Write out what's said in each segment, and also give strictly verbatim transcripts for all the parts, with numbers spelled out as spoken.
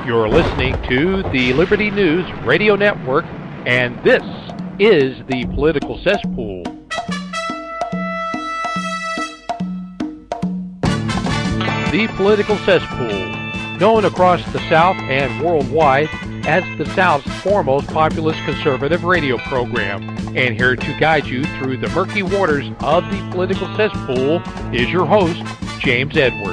You're listening to the Liberty News Radio Network, and this is the Political Cesspool. The Political Cesspool, known across the South and worldwide as the South's foremost populist conservative radio program. And here to guide you through the murky waters of the Political Cesspool is your host, James Edwards.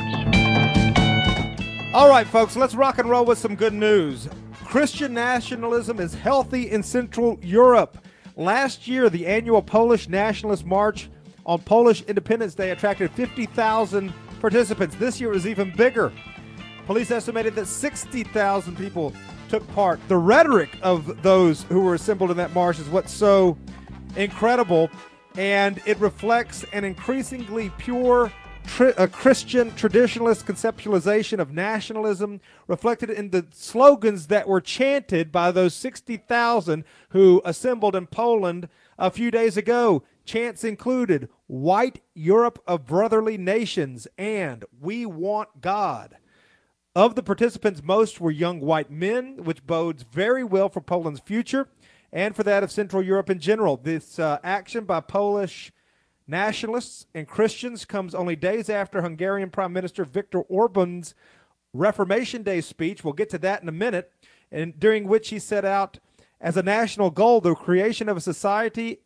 All right, folks, let's rock and roll with some good news. Christian nationalism is healthy in Central Europe. Last year, the annual Polish Nationalist March on Polish Independence Day attracted fifty thousand participants. This year it was even bigger. Police estimated that sixty thousand people took part. The rhetoric of those who were assembled in that march is what's so incredible, and it reflects an increasingly pure tri- a Christian traditionalist conceptualization of nationalism, reflected in the slogans that were chanted by those sixty thousand who assembled in Poland a few days ago. Chants included, "White Europe of brotherly nations," and "We want God." Of the participants, most were young white men, which bodes very well for Poland's future and for that of Central Europe in general. This uh, action by Polish nationalists and Christians comes only days after Hungarian Prime Minister Viktor Orban's Reformation Day speech. We'll get to that in a minute, and during which he set out as a national goal the creation of a society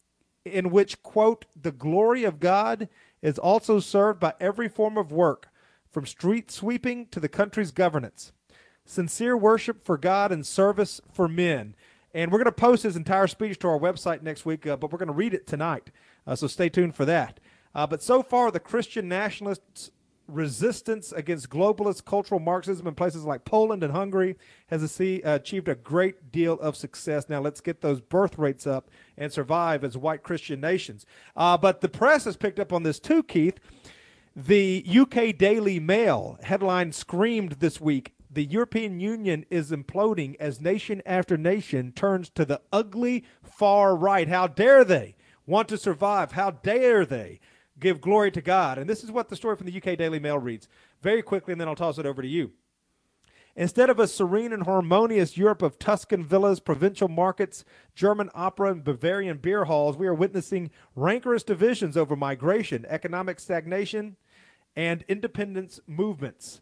in which, quote, "the glory of God is also served by every form of work, from street sweeping to the country's governance. Sincere worship for God and service for men." And we're going to post his entire speech to our website next week, uh, but we're going to read it tonight, uh, so stay tuned for that. Uh, but so far, the Christian nationalists' resistance against globalist cultural Marxism in places like Poland and Hungary has achieved a great deal of success. Now let's get those birth rates up and survive as white Christian nations. Uh, but the press has picked up on this too, Keith. The U K Daily Mail headline screamed this week, "The European Union is imploding as nation after nation turns to the ugly far right. How dare they want to survive? How dare they give glory to God?" And this is what the story from the U K Daily Mail reads very quickly, and then I'll toss it over to you. "Instead of a serene and harmonious Europe of Tuscan villas, provincial markets, German opera, and Bavarian beer halls, we are witnessing rancorous divisions over migration, economic stagnation, and independence movements.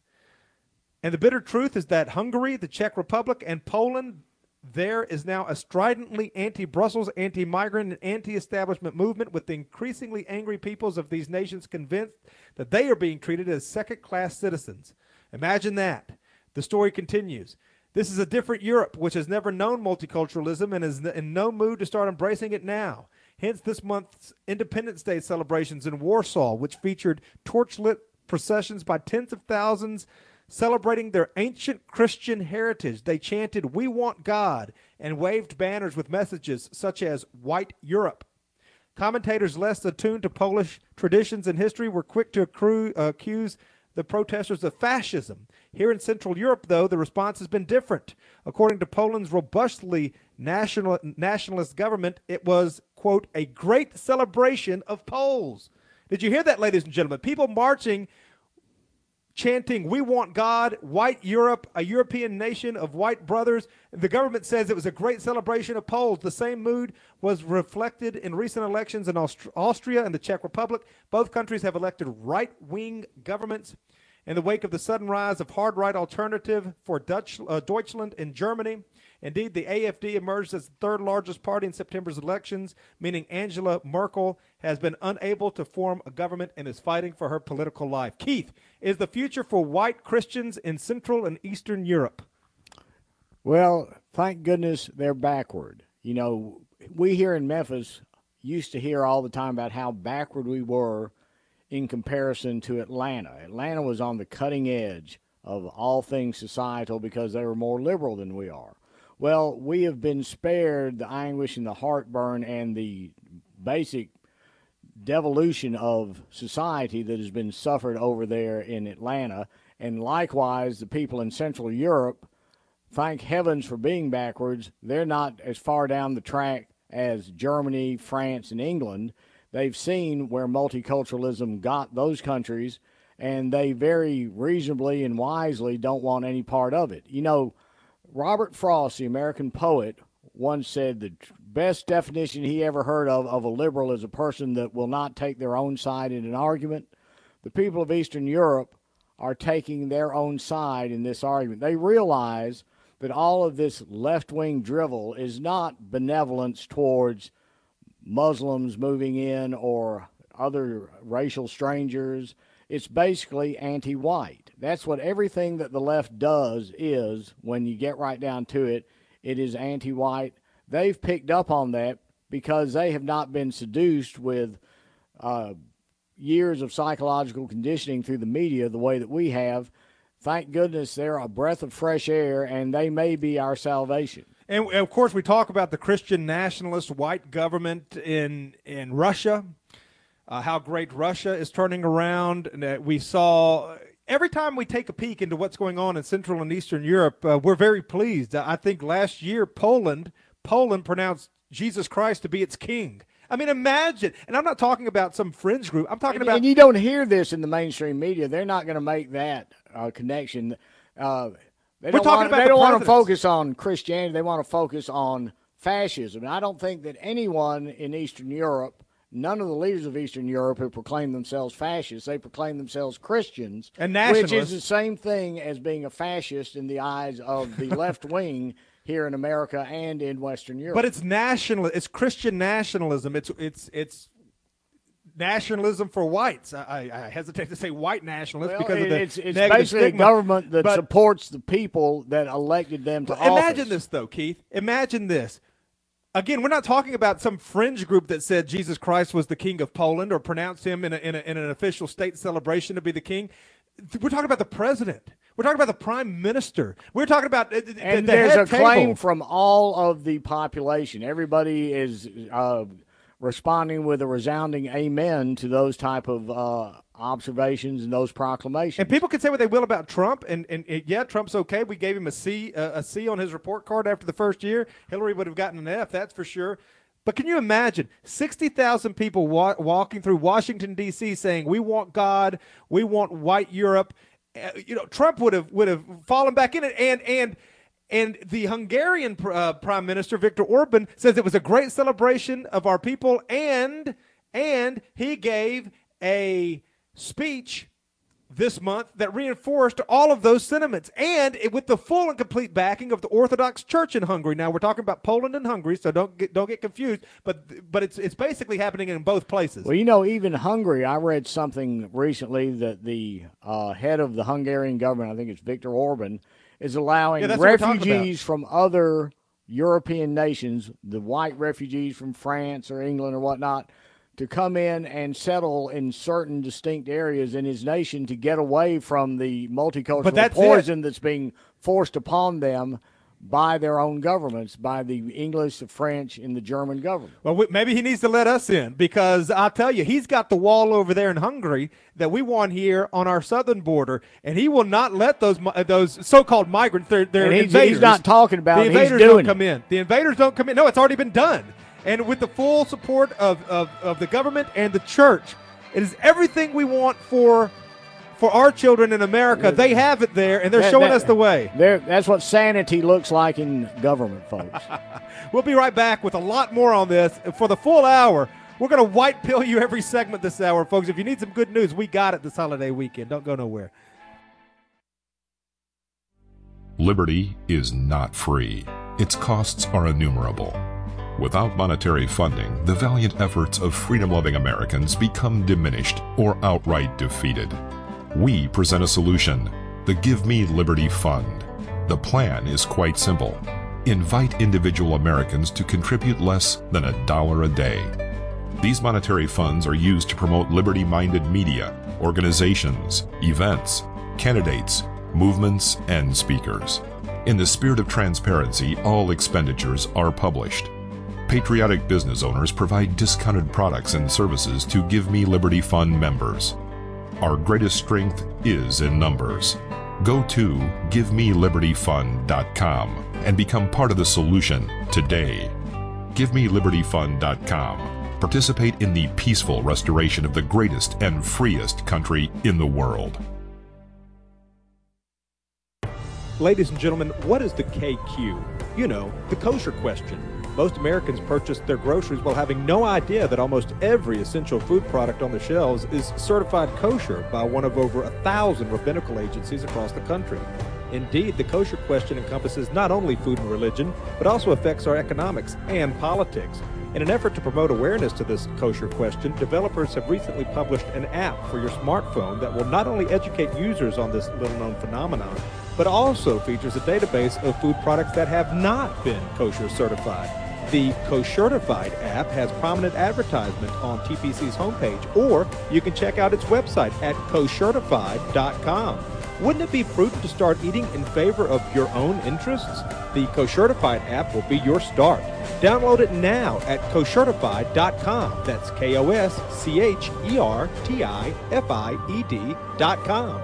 And the bitter truth is that Hungary, the Czech Republic, and Poland, there is now a stridently anti-Brussels, anti-migrant, and anti-establishment movement, with the increasingly angry peoples of these nations convinced that they are being treated as second-class citizens." Imagine that. The story continues. "This is a different Europe, which has never known multiculturalism and is in no mood to start embracing it now. Hence this month's Independence Day celebrations in Warsaw, which featured torchlit processions by tens of thousands celebrating their ancient Christian heritage. They chanted, 'We want God,' and waved banners with messages such as 'White Europe.' Commentators less attuned to Polish traditions and history were quick to accrue, uh, accuse the protesters of fascism. Here in Central Europe, though, the response has been different. According to Poland's robustly national, nationalist government, it was, quote, 'a great celebration of Poles.'" Did you hear that, ladies and gentlemen? People marching, chanting, "We want God, white Europe, a European nation of white brothers." The government says it was a great celebration of Poles. The same mood was reflected in recent elections in Aust- Austria and the Czech Republic. Both countries have elected right-wing governments. In the wake of the sudden rise of hard-right alternative for Dutch, uh, Deutschland in Germany, indeed, the A F D emerged as the third largest party in September's elections, meaning Angela Merkel has been unable to form a government and is fighting for her political life. Keith, is the future for white Christians in Central and Eastern Europe? Well, thank goodness they're backward. You know, we here in Memphis used to hear all the time about how backward we were in comparison to Atlanta. Atlanta was on the cutting edge of all things societal because they were more liberal than we are. Well, we have been spared the anguish and the heartburn and the basic devolution of society that has been suffered over there in Atlanta. And likewise, the people in Central Europe, thank heavens for being backwards. They're not as far down the track as Germany, France, and England. They've seen where multiculturalism got those countries, and they very reasonably and wisely don't want any part of it. You know, Robert Frost, the American poet, once said the best definition he ever heard of of a liberal is a person that will not take their own side in an argument. The people of Eastern Europe are taking their own side in this argument. They realize that all of this left-wing drivel is not benevolence towards Muslims moving in or other racial strangers. It's basically anti-white. That's what everything that the left does is, when you get right down to it, it is anti-white. They've picked up on that because they have not been seduced with uh, years of psychological conditioning through the media the way that we have. Thank goodness they're a breath of fresh air, and they may be our salvation. And, of course, we talk about the Christian nationalist white government in in Russia, uh, how great Russia is turning around. And uh, we saw every time we take a peek into what's going on in Central and Eastern Europe, uh, we're very pleased. I think last year Poland, Poland pronounced Jesus Christ to be its king. I mean, imagine. And I'm not talking about some fringe group. I'm talking and, about. And you don't hear this in the mainstream media. They're not going to make that uh, connection. Uh, they We're don't, talking want, about they the don't want to presidents. focus on Christianity. They want to focus on fascism. And I don't think that anyone in Eastern Europe, none of the leaders of Eastern Europe who proclaim themselves fascists, they proclaim themselves Christians, And which is nationalists. the same thing as being a fascist in the eyes of the left wing here in America and in Western Europe. But it's national. It's Christian nationalism. It's it's it's nationalism for whites. I, I hesitate to say white nationalists Well, because of the it's, it's negative basically stigma. a government that But supports the people that elected them to office. imagine this, though, Keith. Imagine this. Again, we're not talking about some fringe group that said Jesus Christ was the king of Poland or pronounced him in, a, in, a, in an official state celebration to be the king. We're talking about the president. We're talking about the prime minister. We're talking about uh, the, And the there's head a claim table. from all of the population. Everybody is uh, responding with a resounding amen to those type of uh, observations and those proclamations. And people can say what they will about Trump, and, and, and yeah, Trump's okay. We gave him a C, uh, a C on his report card after the first year. Hillary would have gotten an F, that's for sure. But can you imagine sixty thousand people wa- walking through Washington, D C saying, we want God, we want white Europe. Uh, you know, Trump would have would have fallen back in it. And and and the Hungarian uh, Prime Minister, Viktor Orban, says it was a great celebration of our people, and and he gave a speech this month that reinforced all of those sentiments, and it, with the full and complete backing of the Orthodox Church in Hungary. Now we're talking about Poland and Hungary, so don't get, don't get confused. But but it's it's basically happening in both places. Well, you know, even Hungary, I read something recently that the uh, head of the Hungarian government, I think it's Viktor Orban, is allowing Yeah, that's what we're talking refugees from other European nations, the white refugees from France or England or whatnot, to come in and settle in certain distinct areas in his nation to get away from the multicultural But that's poison that's being forced upon them by their own governments, by the English, the French, and the German government. Well, we, maybe he needs to let us in, because I'll tell you, he's got the wall over there in Hungary that we want here on our southern border, and he will not let those mi- those so-called migrants, they're, they're And he's, invaders. he's not talking about the it, invaders he's doing don't come it. in. The invaders don't come in. No, it's already been done. And with the full support of, of, of the government and the church, it is everything we want for for our children in America. They have it there, and they're That- showing that- us the way. There, that's what sanity looks like in government, folks. We'll be right back with a lot more on this. For the full hour, we're going to white pill you every segment this hour, folks. If you need some good news, we got it this holiday weekend. Don't go nowhere. Liberty is not free. Its costs are innumerable. Without monetary funding, the valiant efforts of freedom-loving Americans become diminished or outright defeated. We present a solution, the Give Me Liberty Fund. The plan is quite simple. Invite individual Americans to contribute less than a dollar a day. These monetary funds are used to promote liberty-minded media, organizations, events, candidates, movements, and speakers. In the spirit of transparency, all expenditures are published. Patriotic business owners provide discounted products and services to Give Me Liberty Fund members. Our greatest strength is in numbers. Go to give me liberty fund dot com and become part of the solution today. give me liberty fund dot com. participate in the peaceful restoration of the greatest and freest country in the world. Ladies and gentlemen, what is the K Q? You know, the kosher question. Most Americans purchase their groceries while having no idea that almost every essential food product on the shelves is certified kosher by one of over a thousand rabbinical agencies across the country. Indeed, the kosher question encompasses not only food and religion, but also affects our economics and politics. In an effort to promote awareness to this kosher question, developers have recently published an app for your smartphone that will not only educate users on this little-known phenomenon, but also features a database of food products that have not been kosher certified. The Koshertified app has prominent advertisement on T P C's homepage, or you can check out its website at koshertified dot com. Wouldn't it be prudent to start eating in favor of your own interests? The Koshertified app will be your start. Download it now at koshertified dot com. That's K O S C H E R T I F I E D dot com.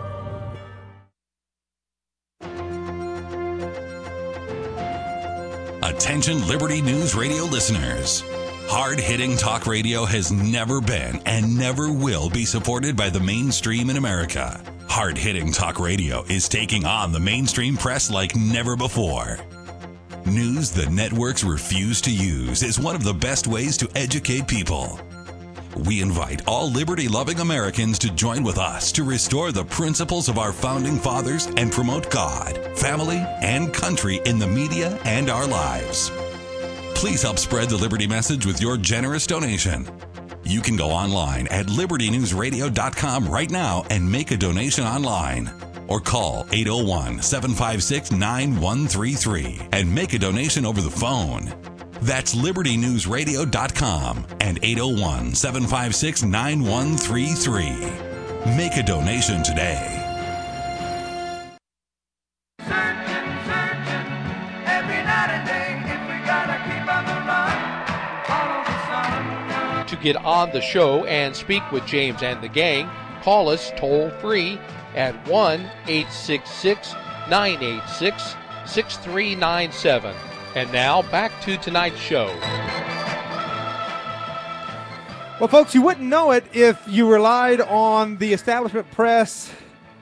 Attention Liberty News Radio listeners. Hard-hitting talk radio has never been and never will be supported by the mainstream in America. Hard-hitting talk radio is taking on the mainstream press like never before. News the networks refuse to use is one of the best ways to educate people. We invite all liberty-loving Americans to join with us to restore the principles of our founding fathers and promote God, family, and country in the media and our lives. Please help spread the Liberty message with your generous donation. You can go online at liberty news radio dot com right now and make a donation online. Or call eight oh one, seven five six, nine one three three and make a donation over the phone. That's liberty news radio dot com and eight oh one, seven five six, nine one three three. Make a donation today. Searching, searching, every night and day, if we gotta keep on the run, follow the sun. To get on the show and speak with James and the gang, call us toll free at one eight six six, nine eight six, six three nine seven. And now, back to tonight's show. Well, folks, you wouldn't know it if you relied on the establishment press,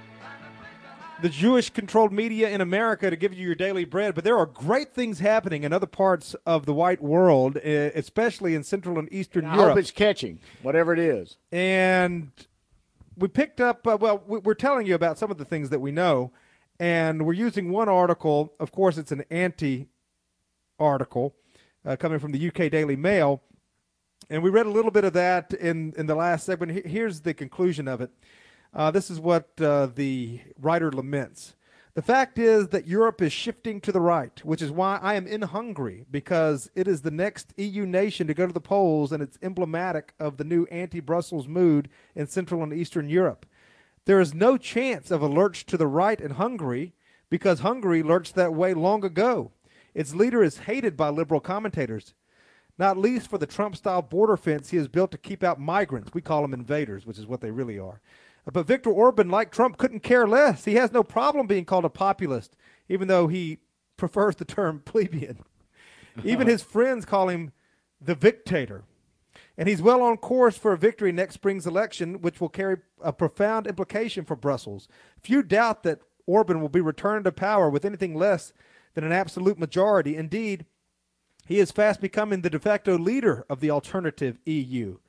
the Jewish-controlled media in America to give you your daily bread, but there are great things happening in other parts of the white world, especially in Central and Eastern I Europe. hope it's catching, whatever it is. And we picked up, uh, well, we're telling you about some of the things that we know, and we're using one article. Of course, it's an anti article uh, coming from the U K Daily Mail, and we read a little bit of that in, in the last segment. Here's the conclusion of it. Uh, this is what uh, the writer laments. The fact is that Europe is shifting to the right, which is why I am in Hungary, because it is the next E U nation to go to the polls, and it's emblematic of the new anti-Brussels mood in Central and Eastern Europe. There is no chance of a lurch to the right in Hungary, because Hungary lurched that way long ago. Its leader is hated by liberal commentators, not least for the Trump-style border fence he has built to keep out migrants. We call them invaders, which is what they really are. But Viktor Orban, like Trump, couldn't care less. He has no problem being called a populist, even though he prefers the term plebeian. Even his friends call him the Victator. And he's well on course for a victory next spring's election, which will carry a profound implication for Brussels. Few doubt that Orban will be returned to power with anything less than an absolute majority. Indeed, he is fast becoming the de facto leader of the alternative E U.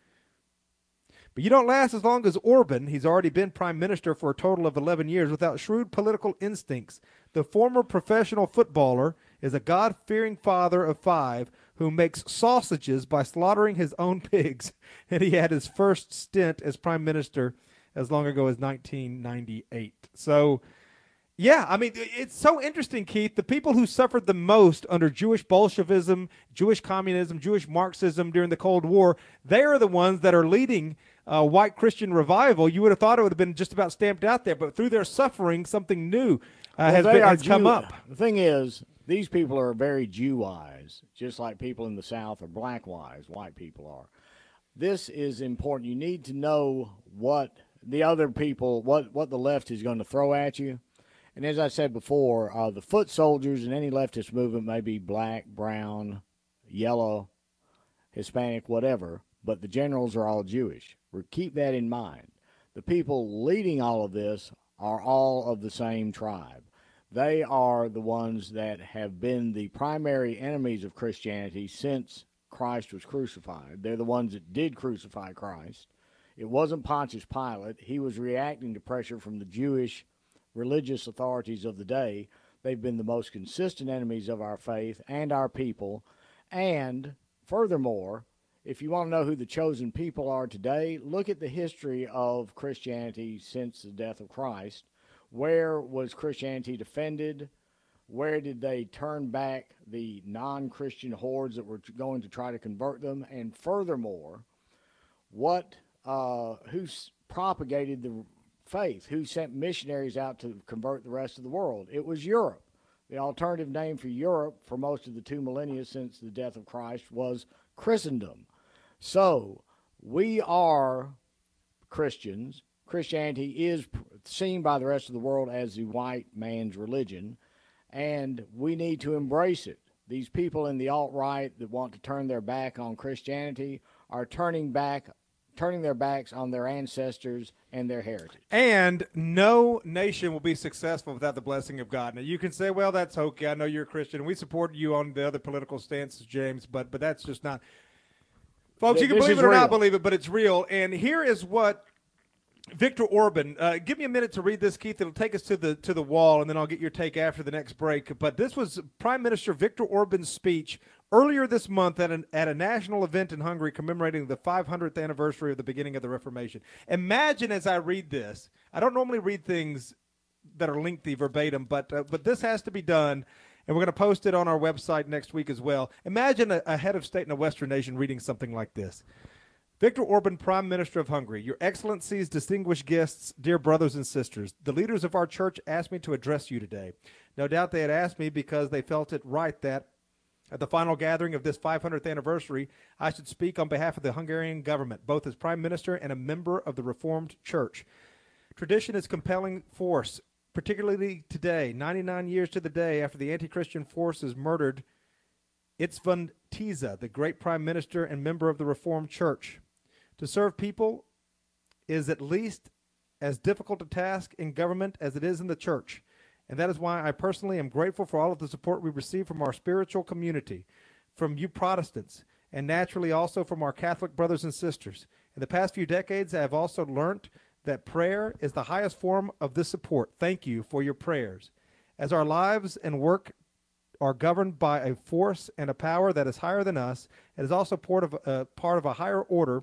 But you don't last as long as Orban. He's already been prime minister for a total of eleven years without shrewd political instincts. The former professional footballer is a God-fearing father of five who makes sausages by slaughtering his own pigs, and he had his first stint as prime minister as long ago as nineteen ninety-eight. So, yeah, I mean, it's so interesting, Keith. The people who suffered the most under Jewish Bolshevism, Jewish communism, Jewish Marxism during the Cold War, they are the ones that are leading uh, white Christian revival. You would have thought it would have been just about stamped out there, but through their suffering, something new uh, well, has, been, has come Jew- up. The thing is, these people are very Jew-wise, just like people in the South are black-wise, white people are. This is important. You need to know what the other people, what, what the left is going to throw at you. And as I said before, uh, the foot soldiers in any leftist movement may be black, brown, yellow, Hispanic, whatever. but the generals are all Jewish. We keep that in mind. The people leading all of this are all of the same tribe. They are the ones that have been the primary enemies of Christianity since Christ was crucified. They're the ones that did crucify Christ. It wasn't Pontius Pilate. He was reacting to pressure from the Jewish religious authorities of the day. They've been the most consistent enemies of our faith and our people. And furthermore, if you want to know who the chosen people are today, look at the history of Christianity since the death of Christ. Where was Christianity defended? Where did they turn back the non-Christian hordes that were going to try to convert them? And furthermore, what, uh, who propagated the faith? Who sent missionaries out to convert the rest of the world? It was Europe. The alternative name for Europe for most of the two millennia since the death of Christ was Christendom. So we are Christians. Christianity is seen by the rest of the world as the white man's religion, and we need to embrace it. These people in the alt-right that want to turn their back on Christianity are turning back, turning their backs on their ancestors and their heritage. And no nation will be successful without the blessing of God. Now, you can say, well, that's okay. I know you're a Christian. We support you on the other political stances, James, but but that's just not. Folks, you can This believe is it or real. not believe it, but it's real. And here is what Viktor Orban, uh, give me a minute to read this, Keith. It'll take us to the to the wall, and then I'll get your take after the next break. But this was Prime Minister Viktor Orban's speech earlier this month at, an, at a national event in Hungary commemorating the five hundredth anniversary of the beginning of the Reformation. Imagine as I read this, I don't normally read things that are lengthy verbatim, but uh, but this has to be done, and we're going to post it on our website next week as well. Imagine a, a head of state in a Western nation reading something like this. Viktor Orban, Prime Minister of Hungary, Your Excellencies, distinguished guests, dear brothers and sisters, the leaders of our church asked me to address you today. No doubt they had asked me because they felt it right that at the final gathering of this five hundredth anniversary, I should speak on behalf of the Hungarian government, both as Prime Minister and a member of the Reformed Church. Tradition is compelling force, particularly today, ninety-nine years to the day after the anti-Christian forces murdered István Tisza, the great Prime Minister and member of the Reformed Church. To serve people is at least as difficult a task in government as it is in the church, and that is why I personally am grateful for all of the support we receive from our spiritual community, from you Protestants, and naturally also from our Catholic brothers and sisters. In the past few decades, I have also learned that prayer is the highest form of this support. Thank you for your prayers. As our lives and work are governed by a force and a power that is higher than us, it is also part of, uh, part of a higher order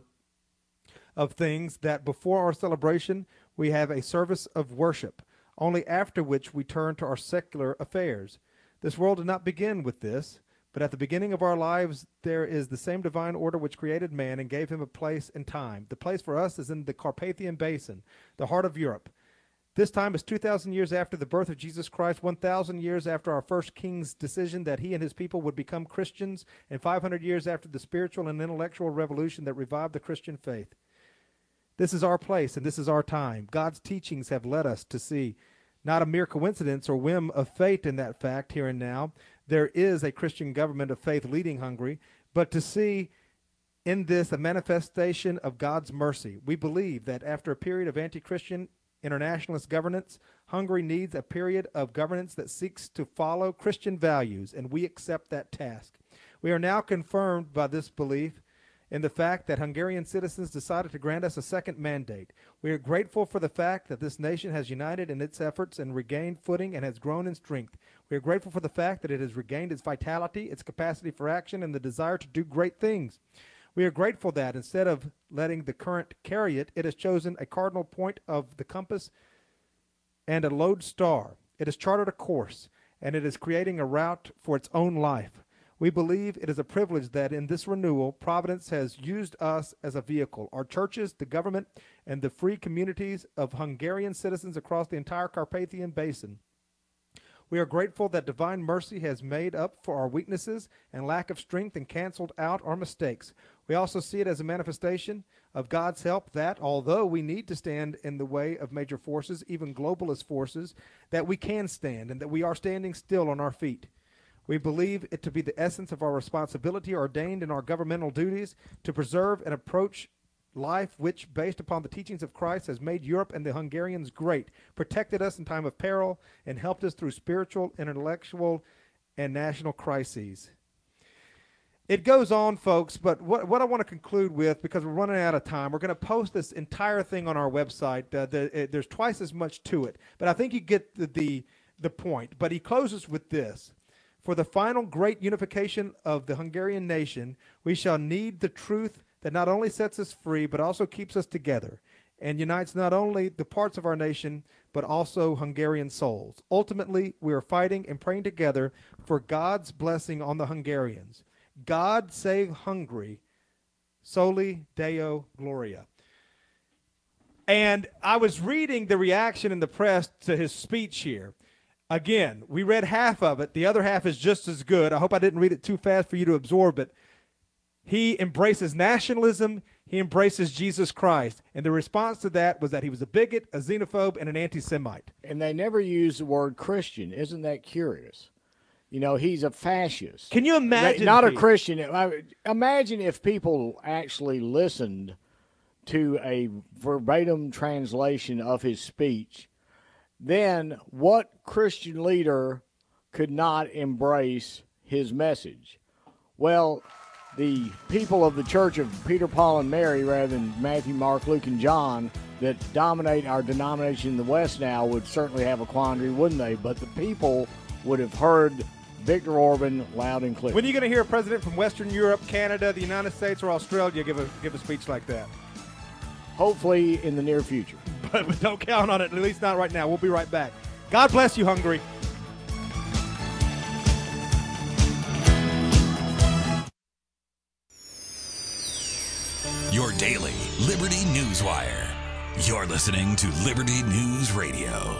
of things that before our celebration we have a service of worship, only after which we turn to our secular affairs. This world did not begin with this, but at the beginning of our lives there is the same divine order which created man and gave him a place and time. The place for us is in the Carpathian Basin, the heart of Europe. This time is two thousand years after the birth of Jesus Christ, one thousand years after our first king's decision that he and his people would become Christians, and five hundred years after the spiritual and intellectual revolution that revived the Christian faith. This is our place, and this is our time. God's teachings have led us to see not a mere coincidence or whim of fate in that fact here and now. There is a Christian government of faith leading Hungary, but to see in this a manifestation of God's mercy. We believe that after a period of anti-Christian internationalist governance, Hungary needs a period of governance that seeks to follow Christian values, and we accept that task. We are now confirmed by this belief in the fact that Hungarian citizens decided to grant us a second mandate. We are grateful for the fact that this nation has united in its efforts and regained footing and has grown in strength. We are grateful for the fact that it has regained its vitality, its capacity for action, and the desire to do great things. We are grateful that instead of letting the current carry it, it has chosen a cardinal point of the compass and a lodestar. It has charted a course, and it is creating a route for its own life. We believe it is a privilege that in this renewal, Providence has used us as a vehicle. Our churches, the government, and the free communities of Hungarian citizens across the entire Carpathian Basin. We are grateful that divine mercy has made up for our weaknesses and lack of strength and canceled out our mistakes. We also see it as a manifestation of God's help that, although we need to stand in the way of major forces, even globalist forces, that we can stand and that we are standing still on our feet. We believe it to be the essence of our responsibility ordained in our governmental duties to preserve and approach life which, based upon the teachings of Christ, has made Europe and the Hungarians great, protected us in time of peril, and helped us through spiritual, intellectual, and national crises. It goes on, folks, but what, what I want to conclude with, because we're running out of time, we're going to post this entire thing on our website. Uh, the, it, there's twice as much to it, but I think you get the, the, the point. But he closes with this. For the final great unification of the Hungarian nation, we shall need the truth that not only sets us free, but also keeps us together and unites not only the parts of our nation, but also Hungarian souls. Ultimately, we are fighting and praying together for God's blessing on the Hungarians. God save Hungary, Soli Deo Gloria. And I was reading the reaction in the press to his speech here. Again, we read half of it. The other half is just as good. I hope I didn't read it too fast for you to absorb it. He embraces nationalism. He embraces Jesus Christ. And the response to that was that he was a bigot, a xenophobe, and an anti-Semite. And they never use the word Christian. Isn't that curious? You know, he's a fascist. Can you imagine? Not a Pete? Christian. Imagine if people actually listened to a verbatim translation of his speech. Then what Christian leader could not embrace his message? Well, the people of the Church of Peter, Paul, and Mary, rather than Matthew, Mark, Luke, and John, that dominate our denomination in the West now would certainly have a quandary, wouldn't they? But the people would have heard Viktor Orban loud and clear. When are you going to hear a president from Western Europe, Canada, the United States, or Australia give a give a speech like that? Hopefully in the near future. But, but don't count on it, at least not right now. We'll be right back. God bless you, Hungary. Your daily Liberty News Wire. You're listening to Liberty News Radio.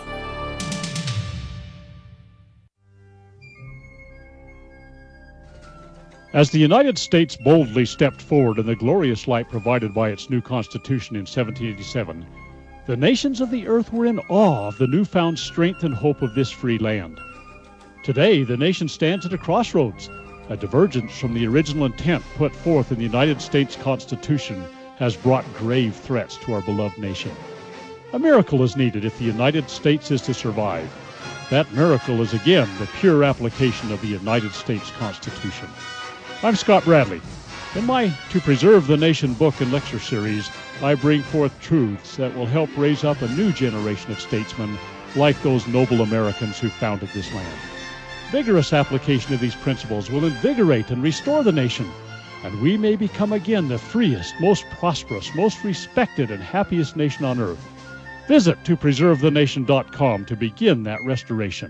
As the United States boldly stepped forward in the glorious light provided by its new Constitution in seventeen eighty-seven, the nations of the earth were in awe of the newfound strength and hope of this free land. Today, the nation stands at a crossroads. A divergence from the original intent put forth in the United States Constitution has brought grave threats to our beloved nation. A miracle is needed if the United States is to survive. That miracle is again the pure application of the United States Constitution. I'm Scott Bradley. In my To Preserve the Nation book and lecture series, I bring forth truths that will help raise up a new generation of statesmen like those noble Americans who founded this land. Vigorous application of these principles will invigorate and restore the nation, and we may become again the freest, most prosperous, most respected, and happiest nation on earth. Visit to preserve the nation dot com to begin that restoration.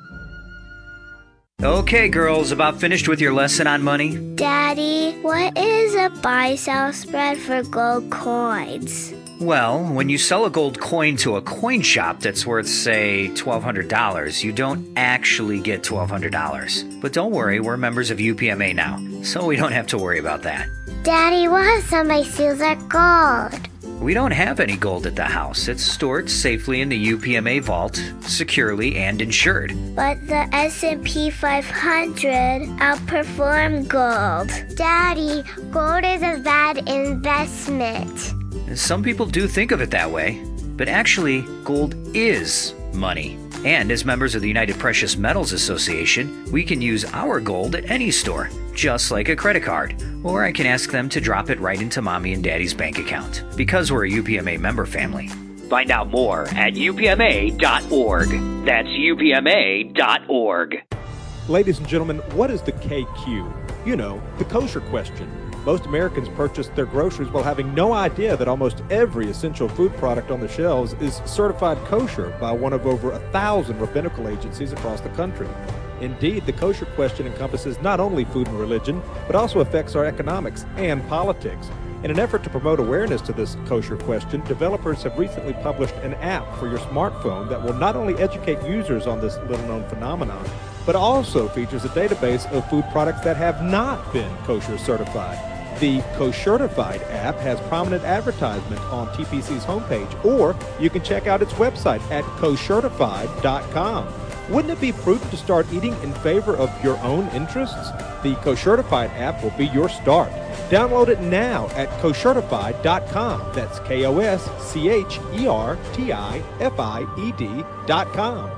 Okay, girls, about finished with your lesson on money? Daddy, what is a buy-sell spread for gold coins? Well, when you sell a gold coin to a coin shop that's worth, say, twelve hundred dollars, you don't actually get twelve hundred dollars. But don't worry, we're members of U P M A now, so we don't have to worry about that. Daddy, what if somebody steals our gold? We don't have any gold at the house. It's stored safely in the U P M A vault, securely and insured. But the S and P five hundred outperformed gold. Daddy, gold is a bad investment. Some people do think of it that way, but actually, gold is money. And as members of the United Precious Metals Association, we can use our gold at any store, just like a credit card. Or I can ask them to drop it right into Mommy and Daddy's bank account, because we're a U P M A member family. Find out more at U P M A dot org. That's U P M A dot org. Ladies and gentlemen, what is the K Q? You know, the kosher question. Most Americans purchase their groceries while having no idea that almost every essential food product on the shelves is certified kosher by one of over a thousand rabbinical agencies across the country. Indeed, the kosher question encompasses not only food and religion, but also affects our economics and politics. In an effort to promote awareness to this kosher question, developers have recently published an app for your smartphone that will not only educate users on this little-known phenomenon, but also features a database of food products that have not been kosher certified. The Koshertified app has prominent advertisement on T P C's homepage, or you can check out its website at koshertified dot com. Wouldn't it be prudent to start eating in favor of your own interests? The Koshertified app will be your start. Download it now at koshertified dot com. That's K O S C H E R T I F I E D dot com.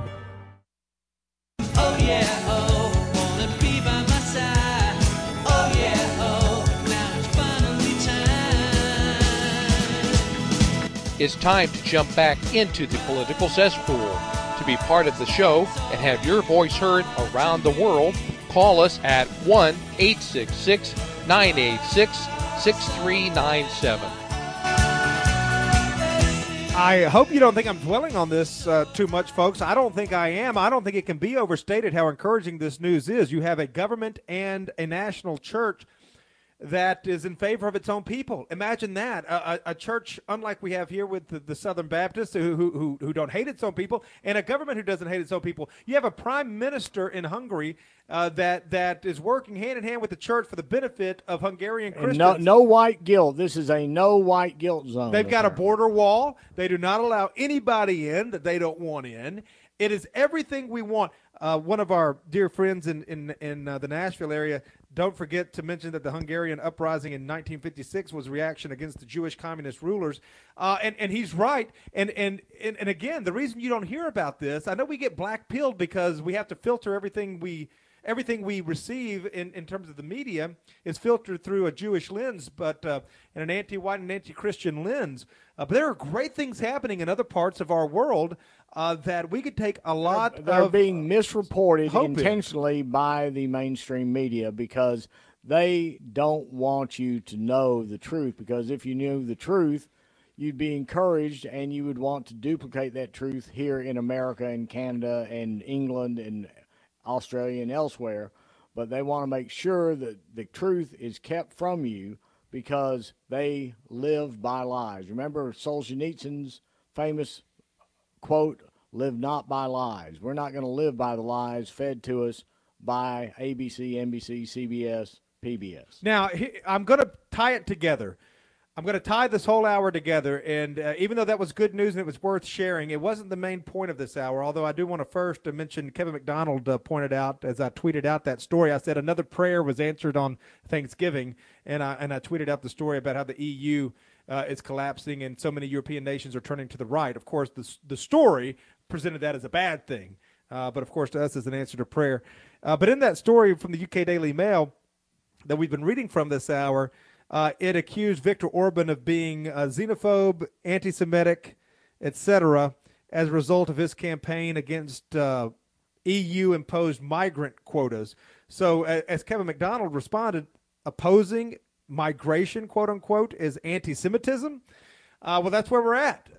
Oh yeah, oh, wanna be by my side. Oh yeah, oh, now it's finally time. It's time to jump back into the political cesspool. To be part of the show and have your voice heard around the world, call us at one eight six six, nine eight six, six three nine seven. I hope you don't think I'm dwelling on this uh, too much, folks. I don't think I am. I don't think it can be overstated how encouraging this news is. You have a government and a national church that is in favor of its own people. Imagine that. A, a, a church unlike we have here with the, the Southern Baptists who, who, who don't hate its own people, and a government who doesn't hate its own people. You have a prime minister in Hungary uh, that that is working hand-in-hand with the church for the benefit of Hungarian Christians. No, no white guilt. This is a no white guilt zone. They've got a border wall. They do not allow anybody in that they don't want in. It is everything we want. Uh, one of our dear friends in in, in uh, the Nashville area, don't forget to mention that the Hungarian uprising in nineteen fifty-six was a reaction against the Jewish communist rulers. Uh, and, and he's right. And, and, and, and again, the reason you don't hear about this, I know we get black-pilled because we have to filter everything we everything we receive in, in terms of the media is filtered through a Jewish lens, but uh, in an anti-white and anti-Christian lens. Uh, but there are great things happening in other parts of our world uh, that we could take a lot they're, they're of being misreported hope in. intentionally by the mainstream media because they don't want you to know the truth. Because if you knew the truth, you'd be encouraged and you would want to duplicate that truth here in America and Canada and England and Australia and elsewhere. But they want to make sure that the truth is kept from you because they live by lies. Remember Solzhenitsyn's famous quote, "Live not by lies." We're not going to live by the lies fed to us by A B C, N B C, C B S, P B S. Now, I'm going to tie it together. I'm going to tie this whole hour together, and uh, even though that was good news and it was worth sharing, it wasn't the main point of this hour, although I do want to first to mention Kevin McDonald uh, pointed out, as I tweeted out that story, I said another prayer was answered on Thanksgiving, and I, and I tweeted out the story about how the E U uh, is collapsing and so many European nations are turning to the right. Of course, the, the story presented that as a bad thing, uh, but of course to us as an answer to prayer. Uh, but in that story from the U K Daily Mail that we've been reading from this hour, Uh, it accused Viktor Orban of being uh, xenophobe, anti-Semitic, et cetera, as a result of his campaign against uh, E U-imposed migrant quotas. So uh, as Kevin McDonald responded, opposing migration, quote-unquote, is anti-Semitism. Uh, well, that's where we're at.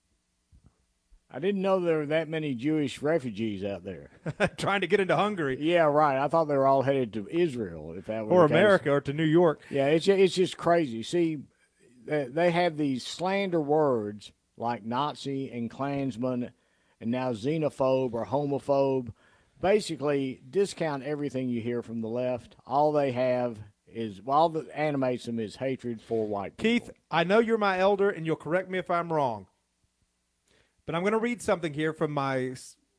I didn't know there were that many Jewish refugees out there. Trying to get into Hungary. Yeah, right. I thought they were all headed to Israel. If that were Or the case. America, or to New York. Yeah, it's, it's just crazy. See, they have these slander words like Nazi and Klansman and now xenophobe or homophobe. Basically, discount everything you hear from the left. All they have is, well, all that animates them is hatred for white people. Keith, I know you're my elder, and you'll correct me if I'm wrong. But I'm going to read something here from my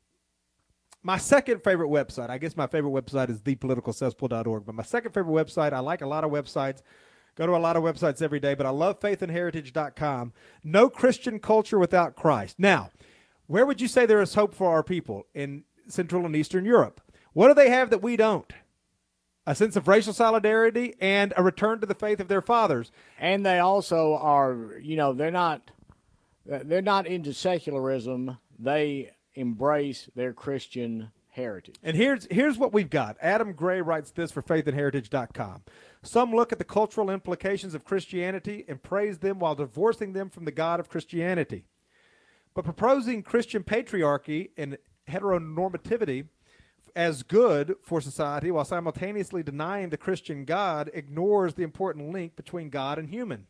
my second favorite website. I guess my favorite website is the political cesspool dot org. But my second favorite website, I like a lot of websites, go to a lot of websites every day, but I love faith and heritage dot com. No Christian culture without Christ. Now, where would you say there is hope for our people in Central and Eastern Europe? What do they have that we don't? A sense of racial solidarity and a return to the faith of their fathers. And they also are, you know, they're not... They're not into secularism. They embrace their Christian heritage. And here's here's what we've got. Adam Gray writes this for faith and heritage dot com. Some look at the cultural implications of Christianity and praise them while divorcing them from the God of Christianity. But proposing Christian patriarchy and heteronormativity as good for society while simultaneously denying the Christian God ignores the important link between God and human.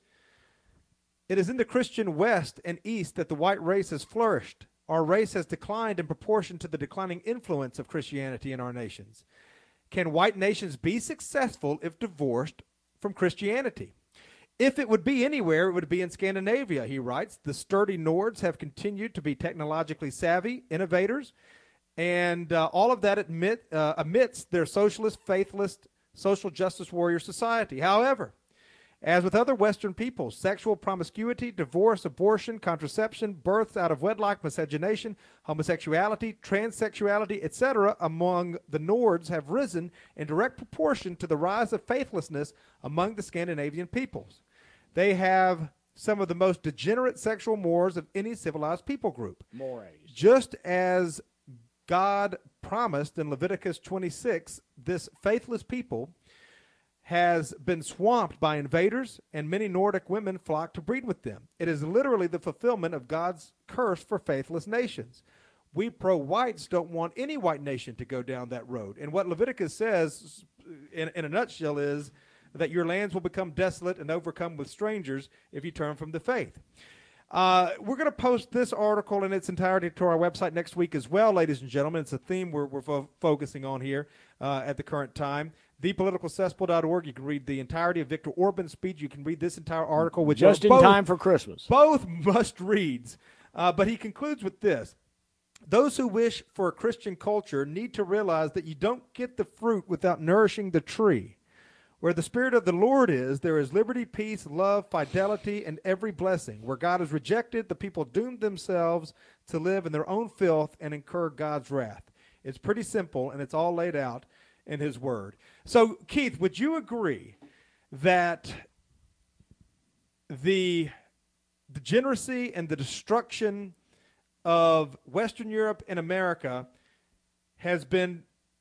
It is in the Christian West and East that the white race has flourished. Our race has declined in proportion to the declining influence of Christianity in our nations. Can white nations be successful if divorced from Christianity? If it would be anywhere, it would be in Scandinavia, he writes. The sturdy Nords have continued to be technologically savvy, innovators, and uh, all of that admit, uh, amidst their socialist, faithless, social justice warrior society. However, as with other Western peoples, sexual promiscuity, divorce, abortion, contraception, births out of wedlock, miscegenation, homosexuality, transsexuality, et cetera among the Nords have risen in direct proportion to the rise of faithlessness among the Scandinavian peoples. They have some of the most degenerate sexual mores of any civilized people group. Mores. Just as God promised in Leviticus twenty-six, this faithless people has been swamped by invaders, and many Nordic women flock to breed with them. It is literally the fulfillment of God's curse for faithless nations. We pro-whites don't want any white nation to go down that road. And what Leviticus says, in, in a nutshell, is that your lands will become desolate and overcome with strangers if you turn from the faith. Uh, we're going to post this article in its entirety to our website next week as well, ladies and gentlemen. It's a theme we're, we're fo- focusing on here uh, at the current time. the political cesspool dot org. You can read the entirety of Viktor Orban's speech. You can read this entire article, which just in both, time for Christmas. Both must-reads. Uh, but he concludes with this. Those who wish for a Christian culture need to realize that you don't get the fruit without nourishing the tree. Where the Spirit of the Lord is, there is liberty, peace, love, fidelity, and every blessing. Where God is rejected, the people doom themselves to live in their own filth and incur God's wrath. It's pretty simple, and it's all laid out in His Word. So, Keith, would you agree that the degeneracy and the destruction of Western Europe and America has been...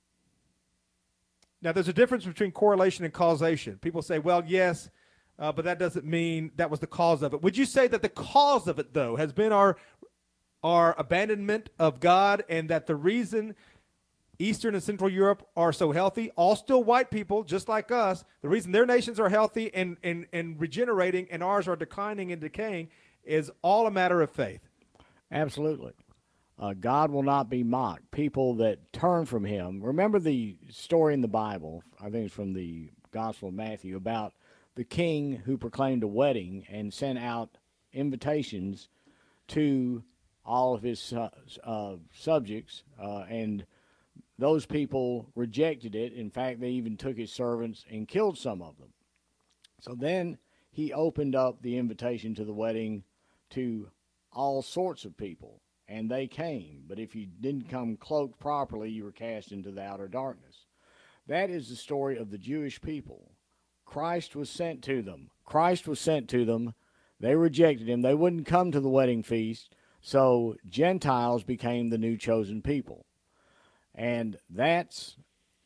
Now, there's a difference between correlation and causation. People say, well, yes, uh, but that doesn't mean that was the cause of it. Would you say that the cause of it, though, has been our our abandonment of God, and that the reason Eastern and Central Europe are so healthy, all still white people just like us, the reason their nations are healthy and, and, and regenerating and ours are declining and decaying is all a matter of faith? Absolutely. Uh, God will not be mocked. People that turn from Him. Remember the story in the Bible, I think it's from the Gospel of Matthew, about the king who proclaimed a wedding and sent out invitations to all of his uh, uh, subjects, uh, and those people rejected it. In fact, they even took his servants and killed some of them. So then he opened up the invitation to the wedding to all sorts of people. And they came, but if you didn't come cloaked properly, you were cast into the outer darkness. That is the story of the Jewish people. Christ was sent to them. Christ was sent to them. They rejected Him. They wouldn't come to the wedding feast, so Gentiles became the new chosen people. And that's,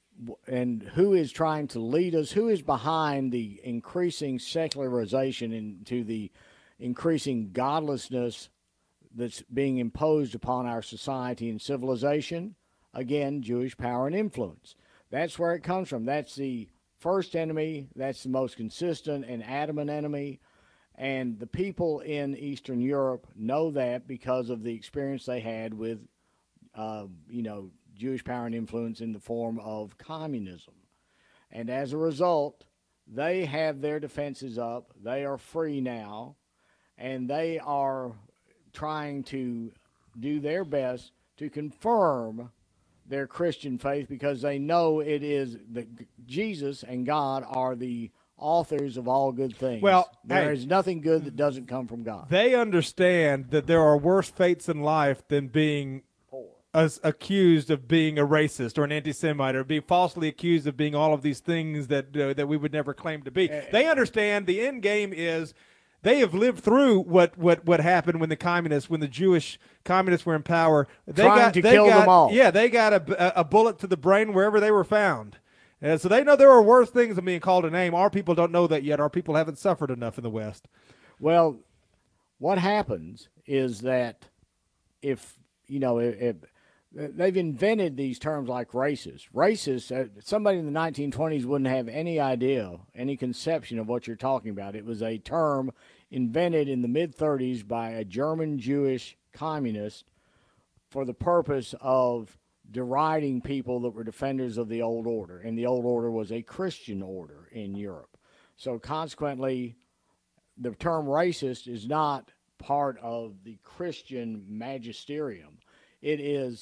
and who is trying to lead us? Who is behind the increasing secularization into the increasing godlessness that's being imposed upon our society and civilization? Again, Jewish power and influence. That's where it comes from. That's the first enemy. That's the most consistent and adamant enemy. And the people in Eastern Europe know that because of the experience they had with, uh, you know, Jewish power and influence in the form of communism. And as a result, they have their defenses up. They are free now, and they are trying to do their best to confirm their Christian faith because they know it is that Jesus and God are the authors of all good things. Well, there hey, is nothing good that doesn't come from God. They understand that there are worse fates in life than being as accused of being a racist or an anti-Semite or being falsely accused of being all of these things that uh, that we would never claim to be. Uh, they understand the end game is they have lived through what, what, what happened when the communists, when the Jewish communists were in power. They Trying got, to they kill got, them all. Yeah, they got a, a bullet to the brain wherever they were found. And so they know there are worse things than being called a name. Our people don't know that yet. Our people haven't suffered enough in the West. Well, what happens is that if, you know, if, if they've invented these terms like racist. Racist, uh, somebody in the nineteen twenties wouldn't have any idea, any conception of what you're talking about. It was a term invented in the mid-thirties by a German Jewish communist for the purpose of deriding people that were defenders of the old order. And the old order was a Christian order in Europe. So consequently, the term racist is not part of the Christian magisterium. It is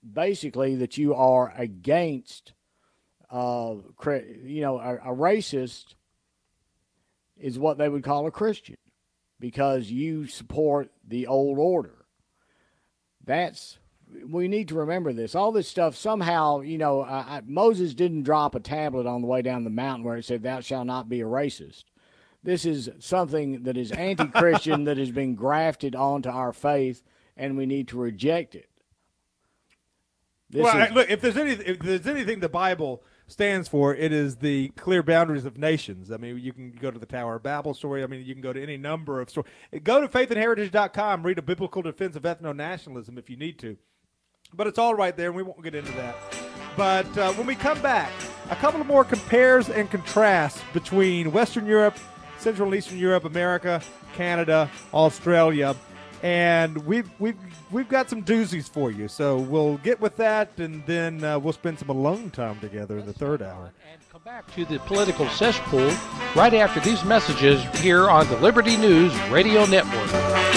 basically that you are against, uh, you know, a, a racist is what they would call a Christian because you support the old order. That's, we need to remember this. All this stuff somehow, you know, I, I, Moses didn't drop a tablet on the way down the mountain where it said, "Thou shalt not be a racist." This is something that is anti-Christian that has been grafted onto our faith, and we need to reject it. This well, is, look, if there's any, if there's anything the Bible stands for, it is the clear boundaries of nations. I mean, you can go to the Tower of Babel story. I mean, you can go to any number of stories. Go to faith and heritage dot com, read A Biblical Defense of Ethno-Nationalism if you need to. But it's all right there, and we won't get into that. But uh, when we come back, a couple of more compares and contrasts between Western Europe, Central and Eastern Europe, America, Canada, Australia, and we've we've we've got some doozies for you. So we'll get with that, and then uh, we'll spend some alone time together in the third hour. And come back to the political cesspool right after these messages here on the Liberty News Radio Network.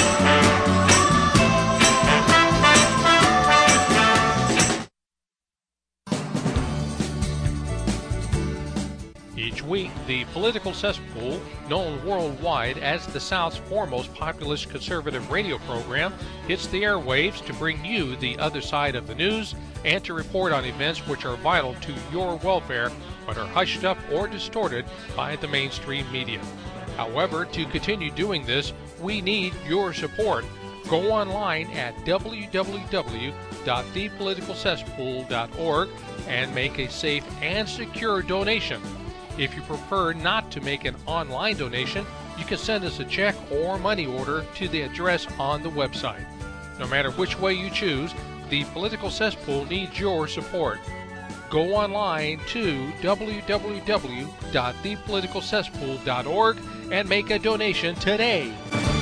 Each week, the Political Cesspool, known worldwide as the South's foremost populist conservative radio program, hits the airwaves to bring you the other side of the news and to report on events which are vital to your welfare but are hushed up or distorted by the mainstream media. However, to continue doing this, we need your support. Go online at w w w dot the political cesspool dot org and make a safe and secure donation. If you prefer not to make an online donation, you can send us a check or money order to the address on the website. No matter which way you choose, the Political Cesspool needs your support. Go online to w w w dot the political cesspool dot org and make a donation today.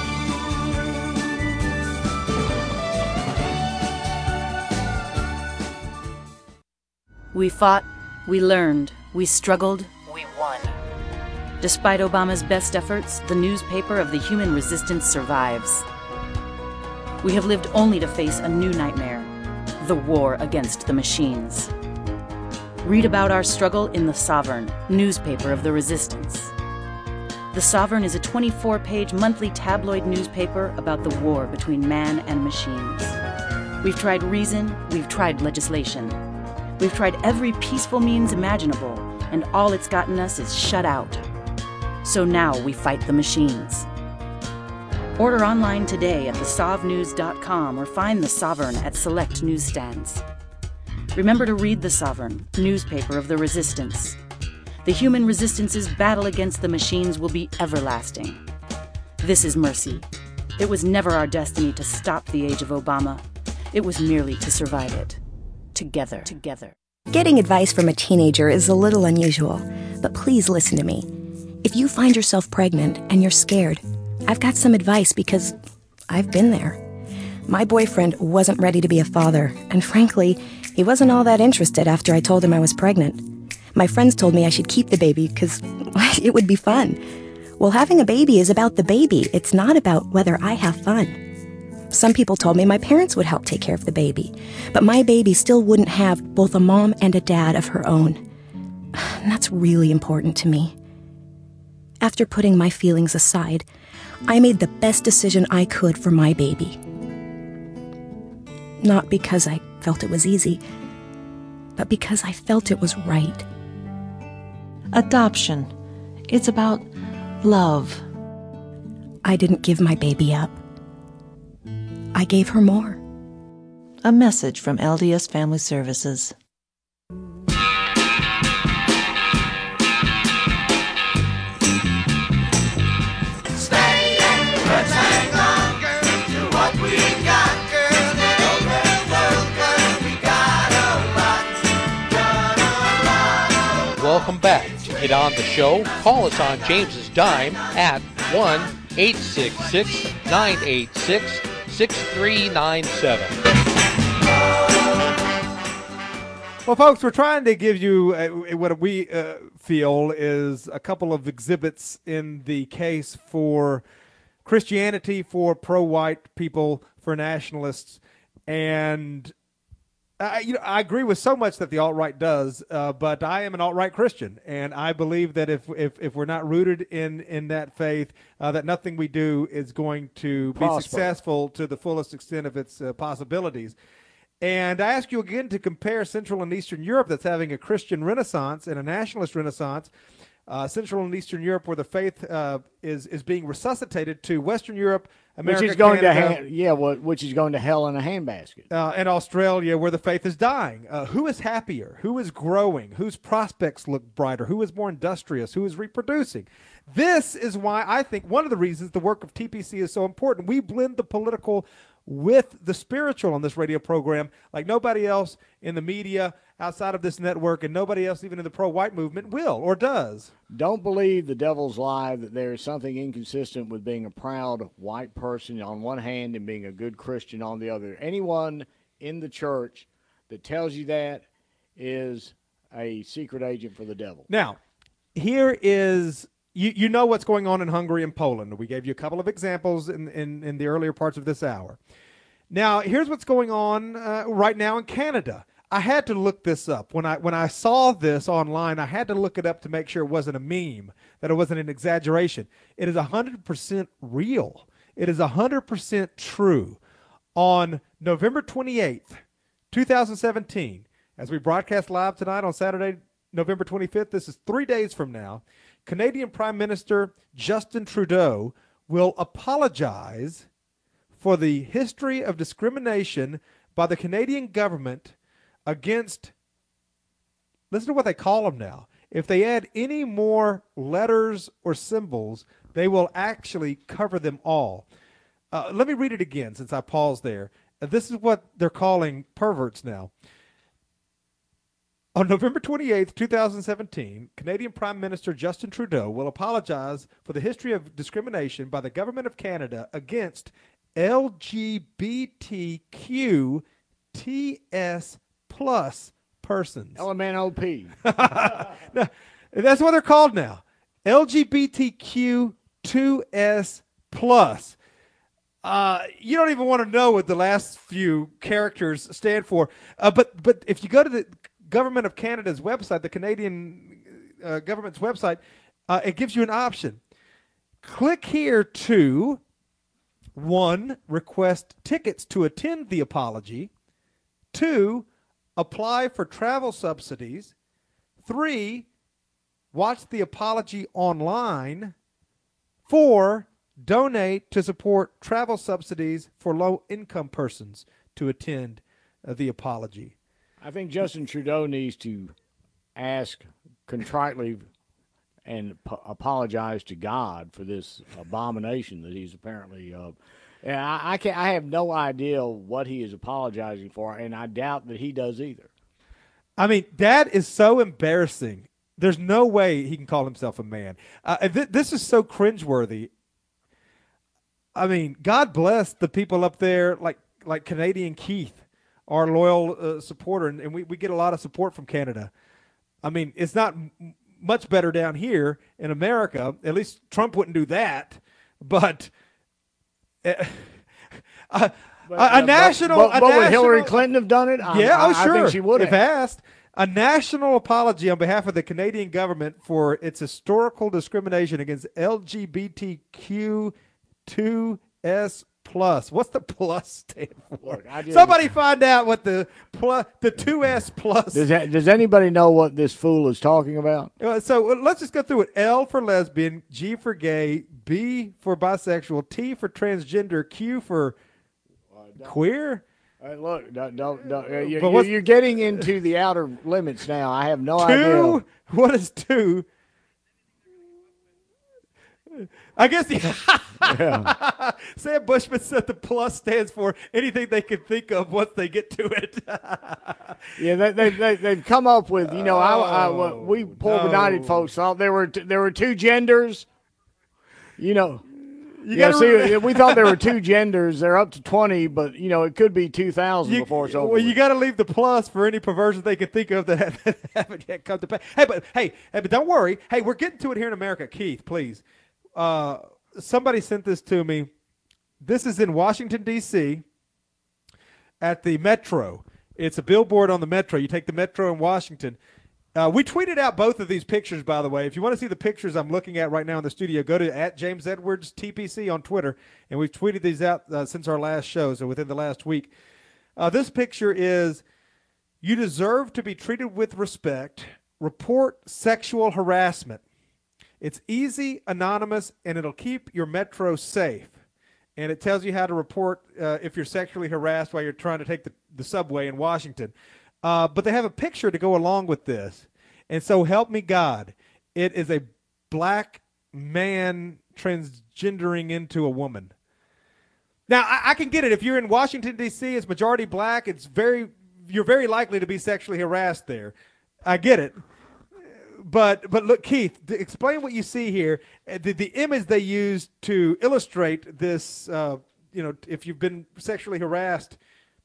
We fought, we learned, we struggled, we won. Despite Obama's best efforts, the newspaper of the human resistance survives. We have lived only to face a new nightmare, the war against the machines. Read about our struggle in The Sovereign, newspaper of the resistance. The Sovereign is a twenty-four page monthly tabloid newspaper about the war between man and machines. We've tried reason, we've tried legislation. We've tried every peaceful means imaginable, and all it's gotten us is shut out. So now we fight the machines. Order online today at the sov news dot com or find The Sovereign at select newsstands. Remember to read The Sovereign, newspaper of the resistance. The human resistance's battle against the machines will be everlasting. This is mercy. It was never our destiny to stop the age of Obama. It was merely to survive it. Together. Together. Getting advice from a teenager is a little unusual, but please listen to me. If you find yourself pregnant and you're scared, I've got some advice because I've been there. My boyfriend wasn't ready to be a father, and frankly, he wasn't all that interested after I told him I was pregnant. My friends told me I should keep the baby because it would be fun. Well, having a baby is about the baby. It's not about whether I have fun. Some people told me my parents would help take care of the baby, but my baby still wouldn't have both a mom and a dad of her own. And that's really important to me. After putting my feelings aside, I made the best decision I could for my baby. Not because I felt it was easy, but because I felt it was right. Adoption. It's about love. I didn't give my baby up. I gave her more. A message from L D S Family Services. Welcome back. To get on the show, call us on James's dime at one eight six six, nine eight six, six three nine seven. Well, folks, we're trying to give you uh, what we uh, feel is a couple of exhibits in the case for Christianity, for pro-white people, for nationalists, and Uh, you know, I agree with so much that the alt-right does, uh, but I am an alt-right Christian, and I believe that if if, if we're not rooted in, in that faith, uh, that nothing we do is going to Prosper. be successful to the fullest extent of its uh, possibilities. And I ask you again to compare Central and Eastern Europe, that's having a Christian renaissance and a nationalist renaissance, uh, Central and Eastern Europe, where the faith uh, is is being resuscitated, to Western Europe, America, which is going Canada, to ha- yeah, well, which is going to hell in a handbasket. Uh, and Australia, where the faith is dying. Uh, who is happier? Who is growing? Whose prospects look brighter? Who is more industrious? Who is reproducing? This is why I think one of the reasons the work of T P C is so important. We blend the political with the spiritual on this radio program like nobody else in the media outside of this network, and nobody else even in the pro-white movement will or does. Don't believe the devil's lie that there is something inconsistent with being a proud white person on one hand and being a good Christian on the other. Anyone in the church that tells you that is a secret agent for the devil. Now, here is, you, you know what's going on in Hungary and Poland. We gave you a couple of examples in, in, in the earlier parts of this hour. Now, here's what's going on uh, right now in Canada. I had to look this up. When I when I saw this online, I had to look it up to make sure it wasn't a meme, that it wasn't an exaggeration. It is one hundred percent real. It is one hundred percent true. On November twenty-eighth, twenty seventeen, as we broadcast live tonight on Saturday, November twenty-fifth, this is three days from now, Canadian Prime Minister Justin Trudeau will apologize for the history of discrimination by the Canadian government against, listen to what they call them now. If they add any more letters or symbols, they will actually cover them all. Uh, let me read it again since I paused there. Uh, this is what they're calling perverts now. On November twenty-eighth, twenty seventeen, Canadian Prime Minister Justin Trudeau will apologize for the history of discrimination by the Government of Canada against L G B T Q T S plus persons. L M N O P. No, that's what they're called now. L G B T Q two S plus. Uh, you don't even want to know what the last few characters stand for. Uh, but but if you go to the Government of Canada's website, the Canadian uh, government's website, uh, it gives you an option. Click here to, one, request tickets to attend the apology. Two, apply for travel subsidies. Three, watch the apology online. Four, donate to support travel subsidies for low-income persons to attend uh, the apology. I think Justin Trudeau needs to ask contritely and p- apologize to God for this abomination that he's apparently. Uh, and I, I can I have no idea what he is apologizing for, and I doubt that he does either. I mean, that is so embarrassing. There's no way he can call himself a man. Uh, th- this is so cringeworthy. I mean, God bless the people up there, like like Canadian Keith, our loyal uh, supporter, and, and we, we get a lot of support from Canada. I mean, it's not m- much better down here in America. At least Trump wouldn't do that. But uh, a, But, a, a uh, national, But, but, but a would national, Hillary Clinton have done it? I, yeah, I, oh sure. I think she would have. If asked, a national apology on behalf of the Canadian government for its historical discrimination against L G B T Q two S plus. What's the plus stand for? Look, I just- Somebody find out what the plus, the two S plus. Does that, does anybody know what this fool is talking about? Uh, so uh, let's just go through it. L for lesbian, G for gay, B for bisexual, T for transgender, Q for queer. Hey, look, don't, don't, don't, uh, you're, But what's- you're getting into the outer limits now. I have no Two. idea. What is two? I guess the Yeah. Sam Bushman said the plus stands for anything they can think of once they get to it. Yeah, they, they, they, they've come up with, you know, I, I, Oh, we poor no. benighted folks thought there were t- there were two genders. You know, You yeah. gotta See, remember- we thought there were two genders. They're up to twenty, but you know, it could be two thousand You, before it's over. well, you with. got to leave the plus for any perversions they can think of that have- that haven't yet come to pass. Hey, but hey, hey, but don't worry. Hey, we're getting to it here in America. Keith, please. Uh, somebody sent this to me. This is in Washington, D C at the Metro. It's a billboard on the Metro. You take the Metro in Washington. Uh, we tweeted out both of these pictures, by the way. If you want to see the pictures I'm looking at right now in the studio, go to at James Edwards T P C on Twitter, and we've tweeted these out uh, since our last show, so within the last week. Uh, this picture is, you deserve to be treated with respect. Report sexual harassment. It's easy, anonymous, and it'll keep your Metro safe. And it tells you how to report uh, if you're sexually harassed while you're trying to take the, the subway in Washington. Uh, but they have a picture to go along with this. And so help me God, it is a black man transgendering into a woman. Now, I, I can get it. If you're in Washington, D C, it's majority black. It's very, you're very likely to be sexually harassed there. I get it. But but look, Keith, explain what you see here. The, the image they used to illustrate this, uh, you know, if you've been sexually harassed,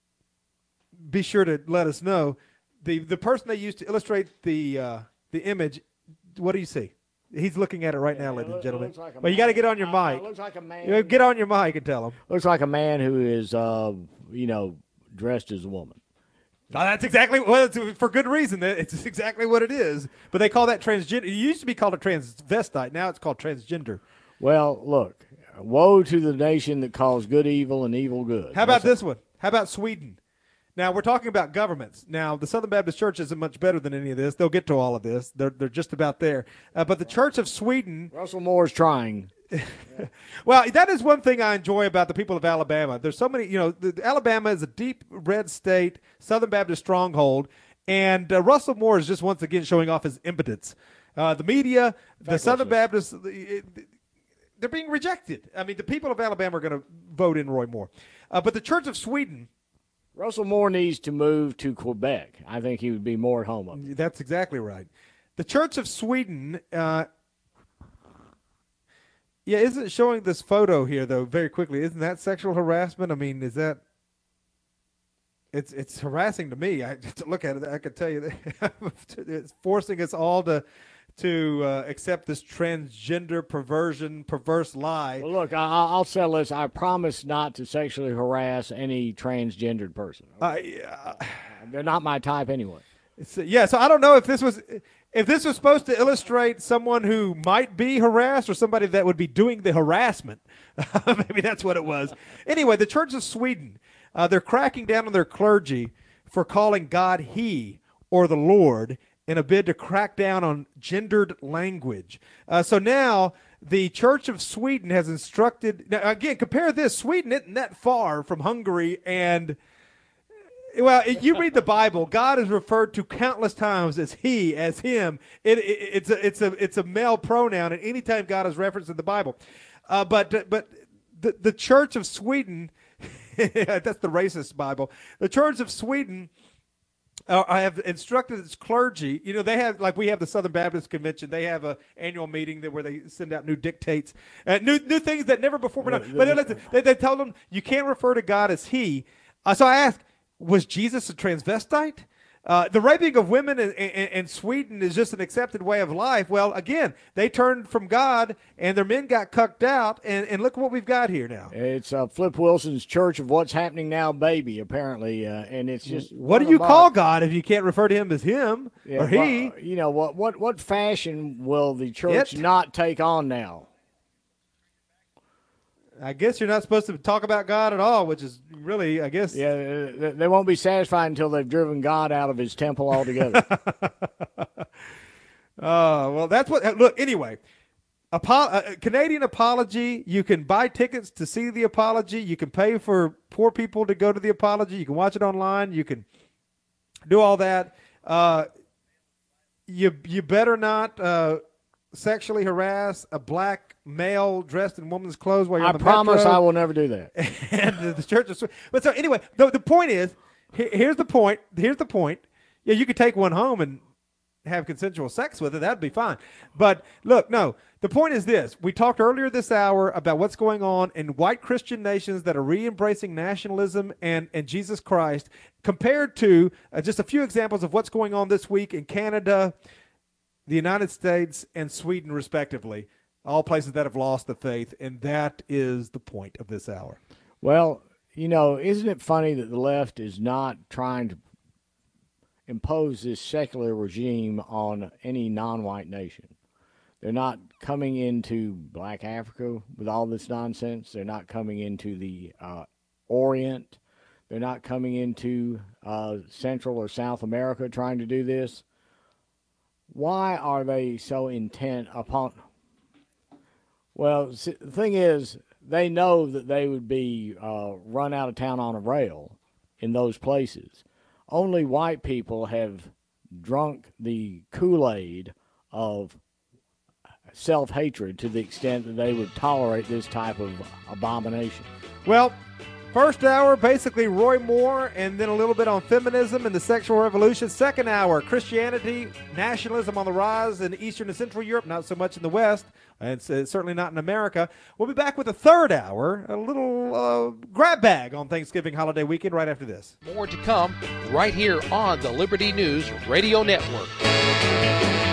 be sure to let us know. The the person they used to illustrate the uh, the image, what do you see? He's looking at it right yeah, now, ladies and gentlemen. Like well, you got to get on your uh, mic. Looks like a man. You know, get on your mic and tell him. Looks like a man who is, uh, you know, dressed as a woman. Oh, that's exactly well, it's for good reason. It's exactly what it is. But they call that transgender. It used to be called a transvestite. Now it's called transgender. Well, look, woe to the nation that calls good evil and evil good. How about that's this a- one? How about Sweden? Now, we're talking about governments. Now, the Southern Baptist Church isn't much better than any of this. They'll get to all of this. They're they're just about there. Uh, but the Church of Sweden. Russell Moore's trying. Well, that is one thing I enjoy about the people of Alabama. There's so many, you know, the, Alabama is a deep red state, Southern Baptist stronghold, and uh, Russell Moore is just once again showing off his impotence. Uh, the media, the Southern Baptists, it, it, they're being rejected. I mean, the people of Alabama are going to vote in Roy Moore. Uh, but the Church of Sweden. Russell Moore needs to move to Quebec. I think he would be more at home up there. That's exactly right. The Church of Sweden, uh, yeah, isn't it showing this photo here, though, very quickly? Isn't that sexual harassment? I mean, is that – it's it's harassing to me. I to look at it, I can tell you that it's forcing us all to – to uh, accept this transgender perversion, perverse lie. Well, look, I, I'll settle this. I promise not to sexually harass any transgendered person. Okay? Uh, uh, They're not my type anyway. It's, uh, yeah, so I don't know if this was if this was supposed to illustrate someone who might be harassed or somebody that would be doing the harassment. Maybe that's what it was. Anyway, the Church of Sweden, uh, they're cracking down on their clergy for calling God He or the Lord in a bid to crack down on gendered language. Uh, so now the Church of Sweden has instructed – now again, compare this. Sweden isn't that far from Hungary. And, well, you read the Bible. God is referred to countless times as he, as him. It, it, it's, a, it's, a, it's a male pronoun at any time God is referenced in the Bible. Uh, but but the, the Church of Sweden – that's the racist Bible. The Church of Sweden – Uh, I have instructed its clergy. You know, they have, like we have the Southern Baptist Convention. They have a annual meeting that where they send out new dictates, uh, new new things that never before were done. But listen, they, they told them you can't refer to God as He. Uh, so I asked, was Jesus a transvestite? Uh, the raping of women in, in, in Sweden is just an accepted way of life. Well, again, they turned from God, and their men got cucked out, and, and look what we've got here now. It's uh, Flip Wilson's Church of What's Happening Now, Baby, apparently, uh, and it's just what do you call God if you can't refer to Him as Him yeah, or He? Well, you know what? What what fashion will the church it? not take on now? I guess you're not supposed to talk about God at all, which is really, I guess. Yeah, they won't be satisfied until they've driven God out of his temple altogether. Oh, well, that's what, look, anyway, Apo- uh, Canadian Apology, you can buy tickets to see the apology. You can pay for poor people to go to the apology. You can watch it online. You can do all that. Uh, you, you better not uh, sexually harass a black male dressed in woman's clothes while you're I on the promise metro. I will never do that. And the, the church is, but so anyway, the, the point is, here, here's the point. Here's the point. Yeah, you could take one home and have consensual sex with it. That'd be fine. But look, no, the point is this. We talked earlier this hour about what's going on in white Christian nations that are re-embracing nationalism and, and Jesus Christ compared to uh, just a few examples of what's going on this week in Canada, the United States, and Sweden, respectively. All places that have lost the faith, and that is the point of this hour. Well, you know, isn't it funny that the left is not trying to impose this secular regime on any non-white nation. They're not coming into Black Africa with all this nonsense. They're not coming into the uh, Orient. They're not coming into uh, Central or South America trying to do this. Why are they so intent upon... Well, the thing is, they know that they would be uh, run out of town on a rail in those places. Only white people have drunk the Kool-Aid of self-hatred to the extent that they would tolerate this type of abomination. Well, first hour, basically Roy Moore, and then a little bit on feminism and the sexual revolution. Second hour, Christianity, nationalism on the rise in Eastern and Central Europe, not so much in the West, and it's, uh, certainly not in America. We'll be back with the third hour, a little uh, grab bag on Thanksgiving holiday weekend right after this. More to come right here on the Liberty News Radio Network.